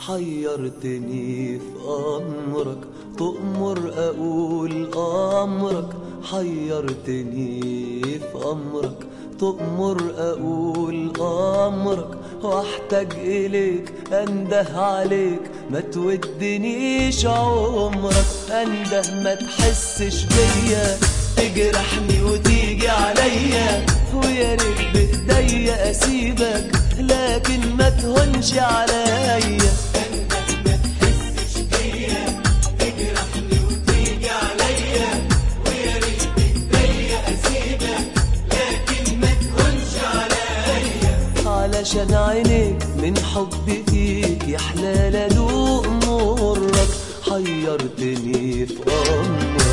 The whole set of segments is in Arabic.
حيرتني في أمرك، تؤمر أقول أمرك. حيرتني في أمرك، تؤمر أقول أمرك. واحتاج إليك أنده عليك، ما تودنيش عمرك. أنده ما تحسش بيا، تجرحني وتيجي عليا. ويا ريت بإيديا أسيبك، لكن ما تهونش عليا. أنده ما تحسش بيا، تجرحني وتيجي عليا. ويا ريت بإيديا أسيبك، لكن ما تهونش عليا. علشان عينيك من حبي فيك يا حلال أدوق مرك. حيرتني في أمرك.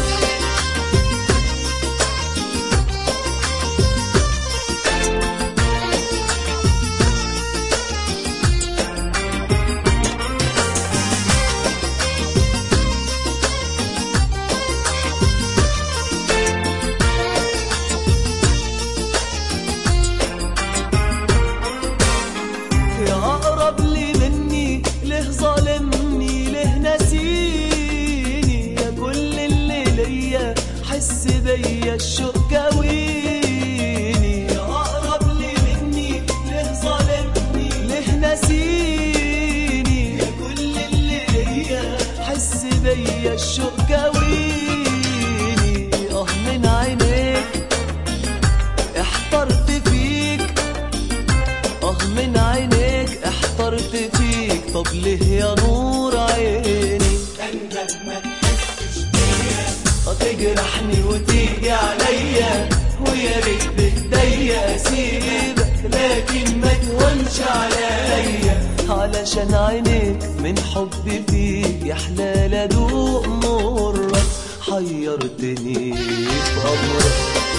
يا أقرب لي مني، ليه ظالمني، ليه ناسيني. يا كل اللي ليا حس بيا الشوق كويني. يا أقرب لي مني، ليه ظالمني، ليه ناسيني. يا كل اللي ليا حس بيا الشوق كويني. من عينيك احترت فيك، من عينيك احترت فيك. طب ليه يا نور عيني؟ أنده ما تحسش بيا، تجرحني وتيجي عليا. ويا ريت بإيديا أسيبك، لكن ما تهونش عليا. علشان عينيك من حبي فيك يا حلال أدوق مرك. حيرتني في أمرك.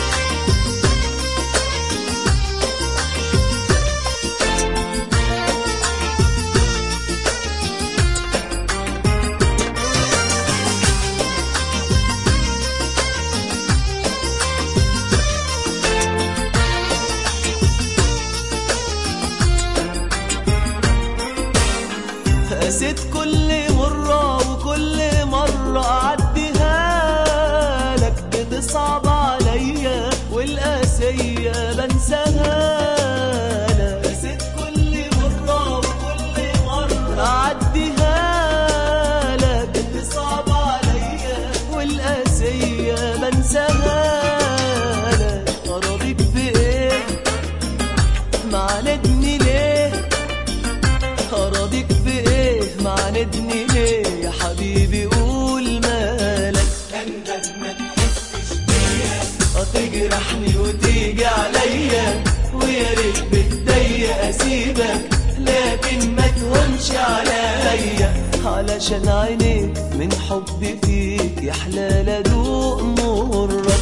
قسيت كل مرة وكل مرة أعديها لك، بتصعب عليا والقاسية بنساها لك. قسيت كل مرة وكل مرة أعديها لك، بتصعب عليا والقاسية بنساها لك. أراضيك بإيه؟ معاندني ليه؟ أراضيك بإيه؟ معاندني ليه؟ يا حبيبي قول مالك. أنده ما تحسش بيا، تجرحني وتيجي عليا. ويا ريت بإيديا أسيبك، لكن ما تهونش عليا. علشان عينيك من حبي فيك يا حلال أدوق مرك.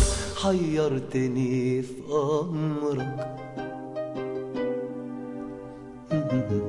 حيرتني في أمرك.